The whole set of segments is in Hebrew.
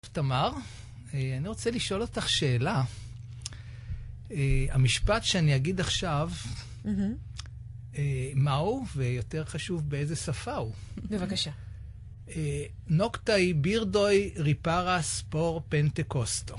תמר, אני רוצה לשאול אותך שאלה. המשפט שאני אגיד עכשיו, מהו, ויותר חשוב באיזה שפה הוא? בבקשה. נוקטאי בירדוי ריפרה ספור פנטקוסטו.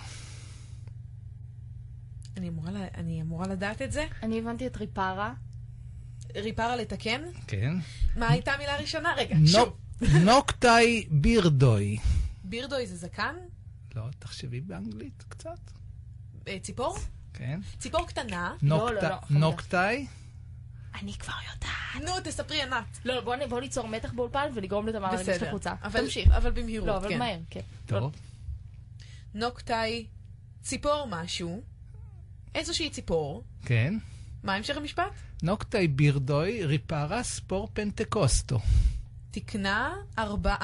אני אמורה לדעת את זה? אני הבנתי את ריפרה. ריפרה לתקן? כן. מה הייתה המילה הראשונה? רגע, שוב. נוקטאי בירדוי. בירדוי זה זקן? לא, תחשבי באנגלית קצת. ציפור? כן. ציפור קטנה. נוקטאי. אני כבר יודעת. נו, תספרי ענת. לא, בוא ניצור מתח באולפן ולגרום לתמר להגיש לחוצה. תמשיך. אבל במהירות, כן. לא, אבל מהר, כן. טוב. נוקטאי, ציפור משהו. איזושהי ציפור. כן. מה המשך המשפט? נוקטאי בירדוי ריפרה ספור פנטקוסטו. תקנה 4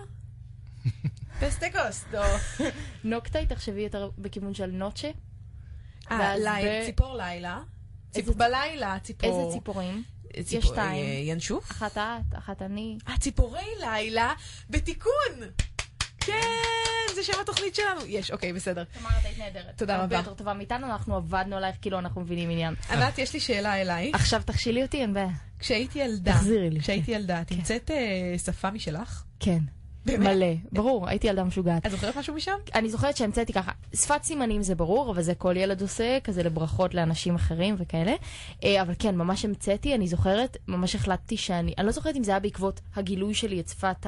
פסטקוסטו. נוקטאי, תחשבי יותר בכיוון של נוצ'ה. ציפור לילה. בלילה ציפור. איזה ציפורים? יש שתיים. ינשוף? אחת את, אחת אני. ציפורי לילה בתיקון. כן, זה שם התוכנית שלנו. יש, אוקיי, בסדר. תמר, את היית נהדרת. תודה רבה. הרבה יותר טובה מאיתנו, אנחנו עבדנו עלייך כאילו אנחנו מבינים עניין. ענת, יש לי שאלה אלייך. עכשיו תכשילי אותי, אין בעיה. כשהייתי ילדה. תחזירי לי. כשהייתי ילדה, תמצאת שפה משלך? כן. מלא, ברור, הייתי ילדה משוגעת. את זוכרת משהו משם? אני זוכרת שהמצאתי ככה, שפת סימנים זה ברור, אבל זה כל ילד עושה, כזה לברכות לאנשים אחרים וכאלה. אבל כן, ממש המצאתי, אני זוכרת, ממש החלטתי שאני לא זוכרת אם זה היה בעקבות הגילוי שלי את שפת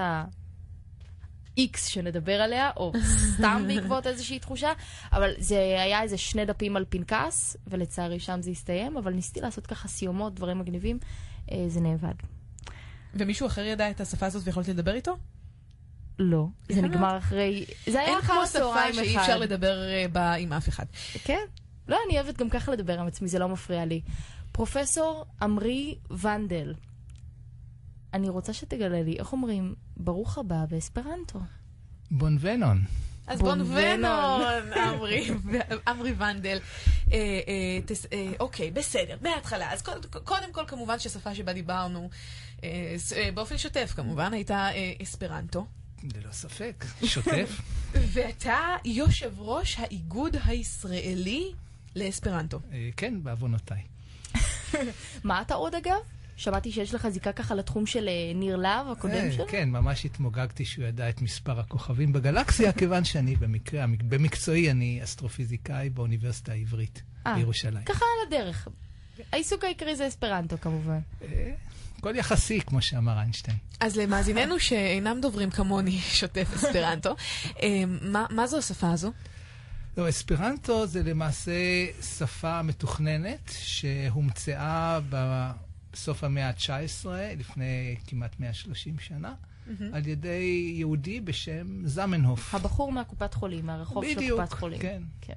ה-X שנדבר עליה, או סתם בעקבות איזושהי תחושה, אבל זה היה איזה 2 דפים על פנקס, ולצערי שם זה הסתיים, אבל ניסיתי לעשות ככה סיומות, דברים מגניבים, זה נאבד. ומישהו אחר ידע את השפה הזאת ויכולת לדבר איתו? לא, זה נגמר אחרי... זה היה אחר הצהריים אחד. אין כמו שפה שאי אפשר לדבר בה עם אף אחד. כן. לא, אני אוהבת גם ככה לדבר עם עצמי, זה לא מפריע לי. פרופסור עמרי ונדל. אני רוצה שתגלה לי, איך אומרים, ברוך הבא באספרנטו. בונבנון. אז בונבנון, עמרי ונדל. אוקיי, בסדר, מההתחלה. אז קודם כל, כמובן ששפה שבה דיברנו, באופן שוטף כמובן, הייתה אספרנטו. ללא ספק, שוטף. ואתה יושב ראש האיגוד הישראלי לאספרנטו. כן, בעוונותיי. מה אתה עוד אגב? שמעתי שיש לך זיקה ככה לתחום של ניר להב, הקודם שלו? כן, ממש התמוגגתי שהוא ידע את מספר הכוכבים בגלקסיה, כיוון שאני במקצועי אני אסטרופיזיקאי באוניברסיטה העברית בירושלים. ככה על הדרך. העיסוק העיקרי זה אספרנטו כמובן. הכל יחסי, כמו שאמר איינשטיין. אז למאזיננו שאינם דוברים כמוני שוטף אספרנטו, מה זו השפה הזו? לא, אספרנטו זה למעשה שפה מתוכננת שהומצאה בסוף המאה ה-19, לפני כמעט 130 שנה, על ידי יהודי בשם זמנהוף. הבחור מהקופת חולים, מהרחוב של קופת חולים. בדיוק, כן.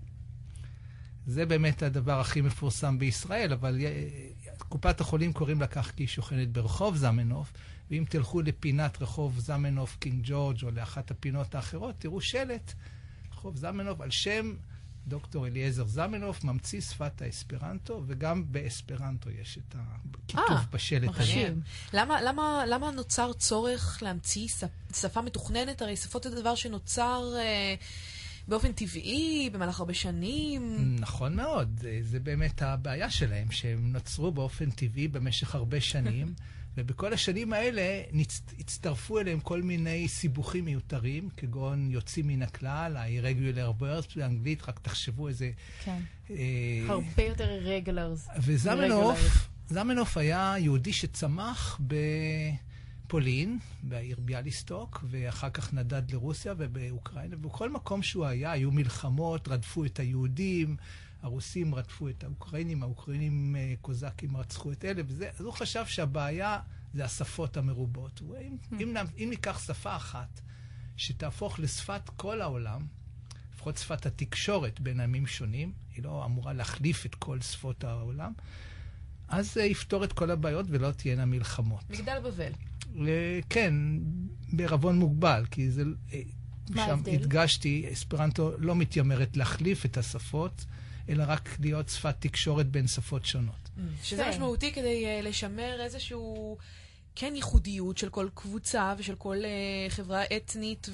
זה באמת הדבר הכי מפורסם בישראל, אבל קופת החולים קוראים לה כך כי היא שוכנת ברחוב זמנהוף, ואם תלכו לפינת רחוב זמנהוף קינג ג'ורג' או לאחת הפינות האחרות, תראו שלט, רחוב זמנהוף, על שם דוקטור אליעזר זמנהוף, ממציא שפת האספרנטו, וגם באספרנטו יש את הכיתוב בשלט הזה. למה נוצר צורך להמציא שפה מתוכננת? הרי שפות זה דבר שנוצר באופן טבעי, במהלך הרבה שנים. נכון מאוד. זה באמת הבעיה שלהם, שהם נוצרו באופן טבעי במשך הרבה שנים, ובכל השנים האלה הצטרפו אליהם כל מיני סיבוכים מיותרים, כגון יוצאים מן הכלל, ה-irregular words באנגלית, רק תחשבו איזה... כן. הרבה יותר irregulars. וזמנהוף היה יהודי שצמח בפולין, בעיר ביאליסטוק, ואחר כך נדד לרוסיה ובאוקראינה, ובכל מקום שהוא היה, היו מלחמות, רדפו את היהודים, הרוסים רדפו את האוקראינים, האוקראינים קוזקים רצחו את אלה, אז הוא חשב שהבעיה זה השפות המרובות. אם ניקח שפה אחת שתהפוך לשפת כל העולם, לפחות שפת התקשורת בין עמים שונים, היא לא אמורה להחליף את כל שפות העולם, אז זה יפתור את כל הבעיות ולא תהיינה מלחמות. מגדל בבל. כן, בערבון מוגבל, כי זה... שם הדגשתי, אספרנטו לא מתיימרת להחליף את השפות, אלא רק להיות שפת תקשורת בין שפות שונות. שזה משמעותי כדי לשמר איזשהו כן ייחודיות של כל קבוצה ושל כל חברה אתנית,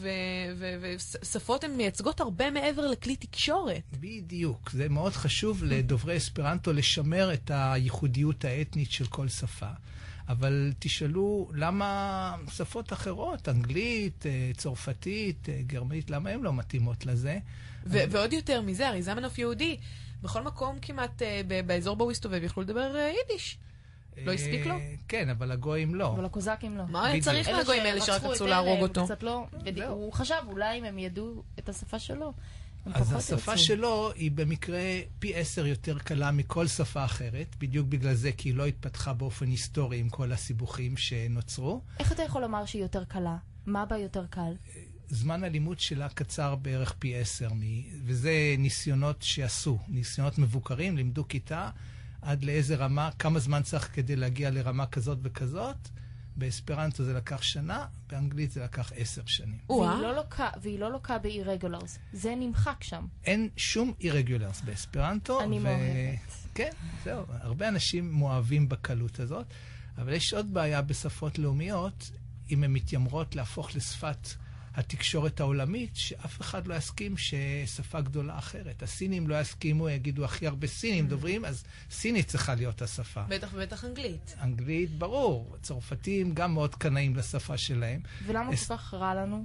ושפות הן מייצגות הרבה מעבר לכלי תקשורת. בדיוק. זה מאוד חשוב לדוברי אספרנטו לשמר את הייחודיות האתנית של כל שפה. אבל תשאלו למה שפות אחרות, אנגלית, צרפתית, גרמנית, למה הן לא מתאימות לזה? ועוד יותר מזה, הרי זמנוף יהודי, בכל מקום כמעט באזור בו הוא הסתובב יכלו לדבר יידיש. לא הספיק לו? כן, אבל הגויים לא. אבל הקוזקים לא. מה צריך מהגויים האלה שרק רצו להרוג אותו? הוא חשב, אולי אם הם ידעו את השפה שלו. אז השפה שלו היא במקרה פי 10 יותר קלה מכל שפה אחרת, בדיוק בגלל זה, כי היא לא התפתחה באופן היסטורי עם כל הסיבוכים שנוצרו. איך אתה יכול לומר שהיא יותר קלה? מה בה יותר קל? זמן הלימוד שלה קצר בערך פי 10, וזה ניסיונות שעשו, ניסיונות מבוקרים, לימדו כיתה, עד לאיזה רמה, כמה זמן צריך כדי להגיע לרמה כזאת וכזאת. באספרנטו זה לקח שנה, באנגלית זה לקח 10 שנים. והיא לא לוקה ב-irregulars. זה נמחק שם. אין שום irregulars באספרנטו. אני מאוהבת. כן, זהו. הרבה אנשים מואבים בקלות הזאת, אבל יש עוד בעיה בשפות לאומיות, אם הן מתיימרות להפוך לשפת התקשורת העולמית, שאף אחד לא יסכים ששפה גדולה אחרת. הסינים לא יסכימו, יגידו הכי הרבה סינים דוברים, אז סינית צריכה להיות השפה. בטח ובטח אנגלית. אנגלית, ברור. צרפתים גם מאוד קנאים לשפה שלהם. ולמה כל כך רע לנו?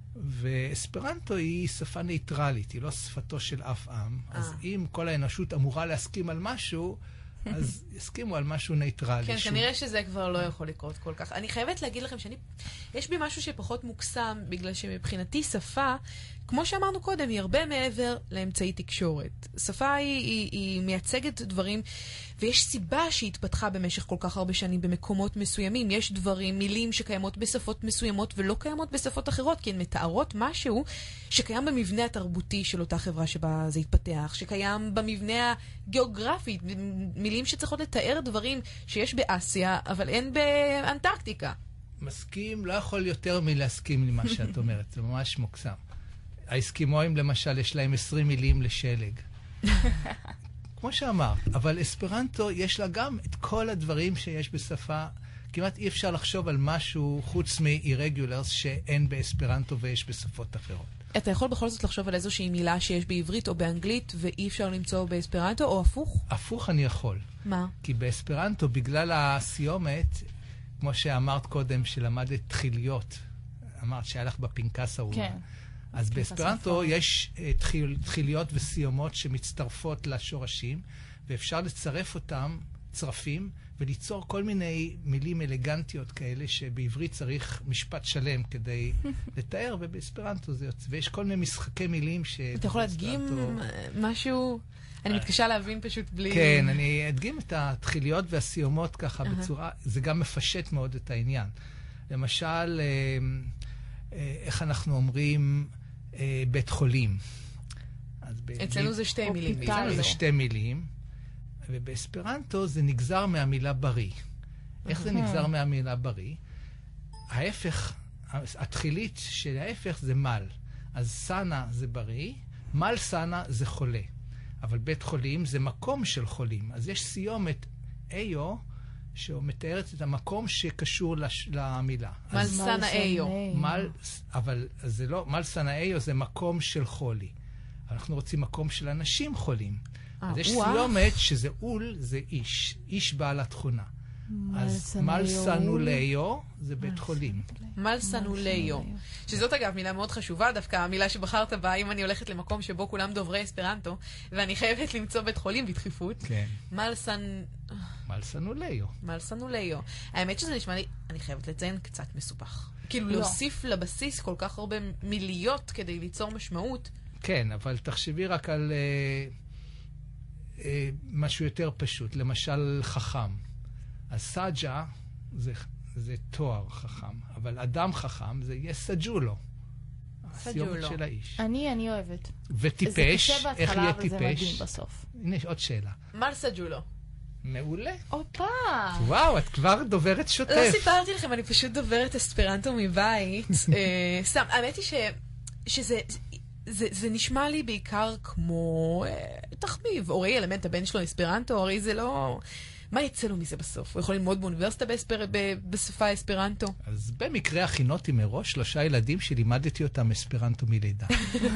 ואספרנטו היא שפה ניטרלית, היא לא שפתו של אף עם. אז אם כל האנושות אמורה להסכים על משהו, אז יסכימו על משהו ניטרלי. כן, כנראה שזה כבר לא יכול לקרות כל כך. אני חייבת להגיד לכם יש בי משהו שפחות מוקסם, בגלל שמבחינתי שפה, כמו שאמרנו קודם, היא הרבה מעבר לאמצעי תקשורת. שפה היא מייצגת דברים, ויש סיבה שהיא התפתחה במשך כל כך הרבה שנים במקומות מסוימים. יש דברים, מילים שקיימות בשפות מסוימות ולא קיימות בשפות אחרות, כי הן מתארות משהו שקיים במבנה התרבותי של אותה חברה שבה זה התפתח, שקיים במבנה הגיאוגרפי, מילים שצריכות לתאר דברים שיש באסיה, אבל אין באנטרקטיקה. מסכים, לא יכול יותר מלהסכים למה שאת אומרת, זה ממש מוקסם. האסקימואים למשל יש להם 20 מילים לשלג. כמו שאמרת, אבל אספרנטו יש לה גם את כל הדברים שיש בשפה, כמעט אי אפשר לחשוב על משהו חוץ מ-irregulars שאין באספרנטו ויש בשפות אחרות. אתה יכול בכל זאת לחשוב על איזושהי מילה שיש בעברית או באנגלית ואי אפשר למצוא באספרנטו, או הפוך? הפוך אני יכול. מה? כי באספרנטו, בגלל הסיומת, כמו שאמרת קודם, שלמדת תחיליות, אמרת שהיה לך בפנקס ההוא. כן. אז באספרנטו יש תחיליות וסיומות שמצטרפות לשורשים, ואפשר לצרף אותם, צרפים, וליצור כל מיני מילים אלגנטיות כאלה, שבעברית צריך משפט שלם כדי לתאר, ובאספרנטו זה יוצא. ויש כל מיני משחקי מילים ש... אתה יכול להדגים משהו? אני מתקשה להבין פשוט בלי... כן, אני אדגים את התחיליות והסיומות ככה בצורה... זה גם מפשט מאוד את העניין. למשל, איך אנחנו אומרים בית חולים. אצלנו זה 2 מילים. אצלנו זה 2 מילים, ובאספרנטו זה נגזר מהמילה בריא. איך זה נגזר מהמילה בריא? ההפך, התחילית של ההפך זה מל. אז סנה זה בריא, מל סנה זה חולה. אבל בית חולים זה מקום של חולים. אז יש סיומת איו, שמתארת את המקום שקשור למילה. מל סנה איו. אבל זה לא, מל סנה איו זה מקום של חולי. אנחנו רוצים מקום של אנשים חולים. אז יש סיומת שזה אול, זה איש. איש בעל התכונה. אז מל סנו לאיו זה בית חולים. מל סנו לאיו. שזאת אגב מילה מאוד חשובה, דווקא המילה שבחרת בה, אם אני הולכת למקום שבו כולם דוברי אספרנטו, ואני חייבת למצוא בית חולים בדחיפות. כן. מל סנו לאיו. מל סנו לאיו. האמת שזה נשמע לי, אני חייבת לציין, קצת מסובך. כאילו להוסיף לבסיס כל כך הרבה מיליות כדי ליצור משמעות. כן, אבל תחשבי רק על משהו יותר פשוט. למשל חכם. אז סג'ה זה תואר חכם, אבל אדם חכם זה יהיה סג'ולו. הסיומת של האיש. אני אוהבת. וטיפש, איך יהיה טיפש? זה מדהים בסוף. הנה, עוד שאלה. מל סג'ולו. מעולה. אופה. וואו, את כבר דוברת שוטף. לא סיפרתי לכם, אני פשוט דוברת אספרנטו מבית. סתם, האמת היא שזה נשמע לי בעיקר כמו תחביב. אורי אלמנט, הבן שלו אספרנטו, הרי זה לא... מה יצא לו מזה בסוף? הוא יכול ללמוד באוניברסיטה בשפה אספרנטו? אז במקרה הכינותי מראש 3 ילדים שלימדתי אותם אספרנטו מלידה.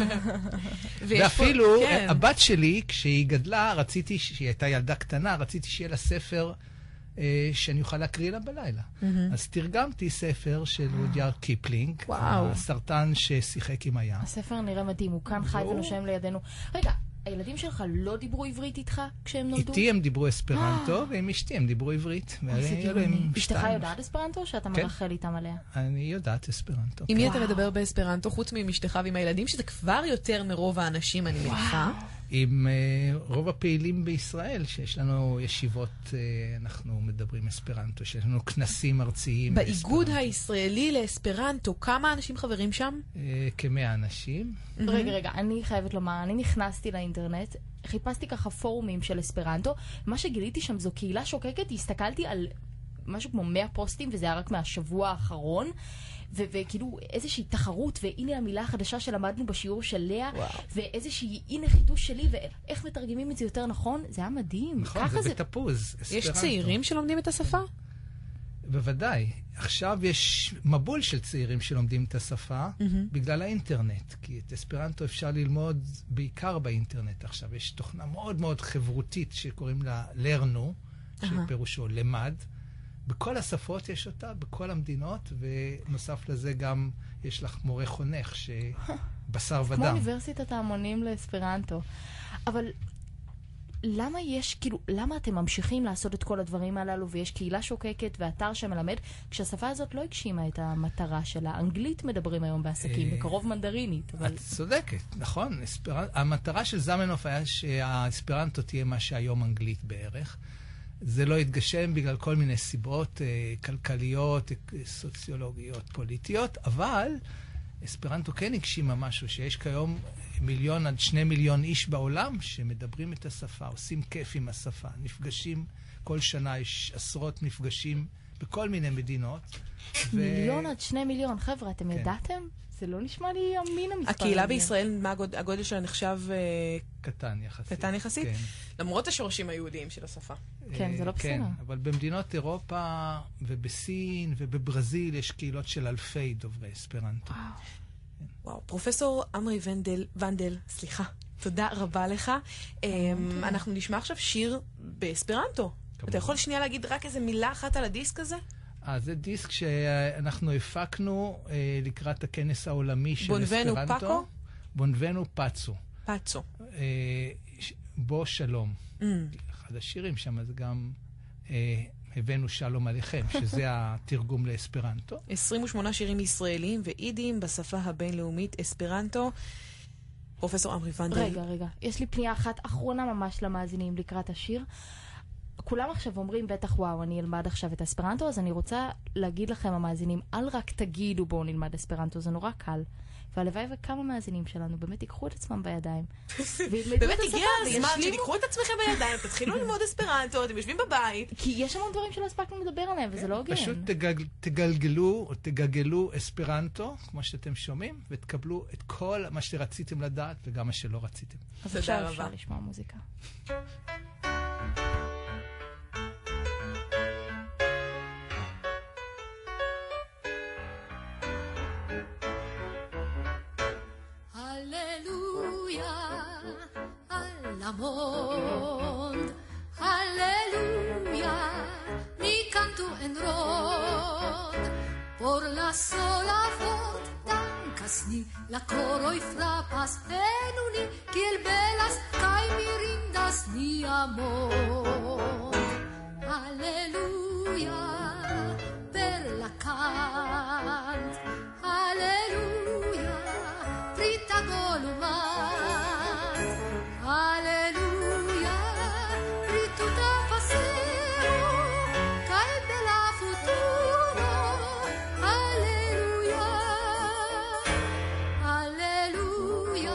ואפילו הבת שלי, כשהיא גדלה, רציתי, שהיא הייתה ילדה קטנה, רציתי שיהיה לה ספר שאני אוכל להקריא לה בלילה. אז תרגמתי ספר של רודיארד קיפלינג, הסרטן ששיחק עם הים. הספר נראה מדהים, הוא כאן חי ונושם לידינו. רגע, הילדים שלך לא דיברו עברית איתך כשהם נולדו? איתי הם דיברו אספרנטו, ועם אשתי הם דיברו עברית. אשתך יודעת אספרנטו, שאתה מרחל איתם עליה? אני יודעת אספרנטו. עם מי אתה מדבר באספרנטו, חוץ מעם אשתך ועם הילדים, שזה כבר יותר מרוב האנשים, אני מניחה? עם רוב הפעילים בישראל, שיש לנו ישיבות, אנחנו מדברים אספרנטו, שיש לנו כנסים ארציים. באיגוד הישראלי לאספרנטו, כמה אנשים חברים שם? כ100 אנשים. רגע, אני חייבת לומר, אני נכנסתי לאינטרנט, חיפשתי ככה פורומים של אספרנטו, מה שגיליתי שם זו קהילה שוקקת, הסתכלתי על משהו כמו 100 פוסטים, וזה היה רק מהשבוע האחרון, וכאילו איזושהי תחרות, והנה המילה החדשה שלמדנו בשיעור של לאה, ואיזושהי הנה חידוש שלי, ואיך מתרגמים את זה יותר נכון, זה היה מדהים. נכון, זה בתפוז. יש צעירים שלומדים את השפה? בוודאי. עכשיו יש מבול של צעירים שלומדים את השפה, בגלל האינטרנט, כי את אספרנטו אפשר ללמוד בעיקר באינטרנט. עכשיו יש תוכנה מאוד מאוד חברותית שקוראים לה לרנו, שפירושו למד, בכל השפות יש אותה, בכל המדינות, ונוסף לזה גם יש לך מורה חונך שבשר ודם. כמו אוניברסיטת ההמונים לאספרנטו. אבל למה יש, כאילו, למה אתם ממשיכים לעשות את כל הדברים הללו, ויש קהילה שוקקת ואתר שמלמד, כשהשפה הזאת לא הגשימה את המטרה שלה? אנגלית מדברים היום בעסקים, בקרוב מנדרינית. את צודקת, נכון. המטרה של זמנוף היה שהאספרנטו תהיה מה שהיום אנגלית בערך. זה לא התגשם בגלל כל מיני סיבות כלכליות, סוציולוגיות, פוליטיות, אבל אספרנטו כן הגשימה משהו, שיש כיום 1,000,000 עד 2,000,000 איש בעולם שמדברים את השפה, עושים כיף עם השפה, נפגשים, כל שנה יש עשרות מפגשים בכל מיני מדינות. 1,000,000 עד 2,000,000, חבר'ה, אתם ידעתם? זה לא נשמע לי אמין המספר. הקהילה בישראל, מה הגודל שלה נחשב קטן יחסית. קטן יחסית? למרות השורשים היהודיים של השפה. כן, זה לא בסדר. כן, אבל במדינות אירופה ובסין ובברזיל יש קהילות של אלפי דוברי אספרנטו. וואו, פרופסור עמרי ונדל, סליחה, תודה רבה לך. אנחנו נשמע עכשיו שיר באספרנטו. אתה יכול שנייה להגיד רק איזה מילה אחת על הדיסק הזה? זה דיסק שאנחנו הפקנו לקראת הכנס העולמי של בונבנו אספרנטו. בונבנו פאצו. פאצו. בו שלום. אחד השירים שם זה גם הבאנו שלום עליכם, שזה התרגום לאספרנטו. 28 שירים ישראלים ואידיים בשפה הבינלאומית אספרנטו. פרופסור עמרי ונדל. רגע. יש לי פנייה אחת אחרונה ממש למאזינים לקראת השיר. כולם עכשיו אומרים, בטח וואו, אני אלמד עכשיו את אספרנטו, אז אני רוצה להגיד לכם המאזינים, אל רק תגידו בואו נלמד אספרנטו, זה נורא קל. והלוואי וכמה מאזינים שלנו באמת ייקחו את עצמם בידיים. באמת הגיע הזמן שתיקחו את עצמכם בידיים, תתחילו ללמוד אספרנטו, אתם יושבים בבית. כי יש המון דברים שלא הספקנו לדבר עליהם, וזה לא הוגן. פשוט תגלגלו אספרנטו, כמו שאתם שומעים, ותקבלו את כל מה שרציתם לדעת, וגם מה שלא רציתם. אז עכשיו אפשר לשמוע מוזיקה. Alleluia, mi canto en rod, por la sola volta, casni, la coro y frapas, en uni, kiel belas, kai mirindas, mi amor. Alleluia, per la cant, alleluia, frita golumat, alleluia, rituta passero, kai bella futuro, alleluia, alleluia,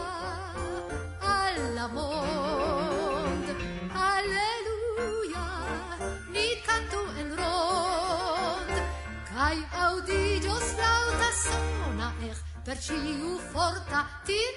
all'amor, alleluia, ni canto en rod, kai audigios flauta sona per ciu forta tin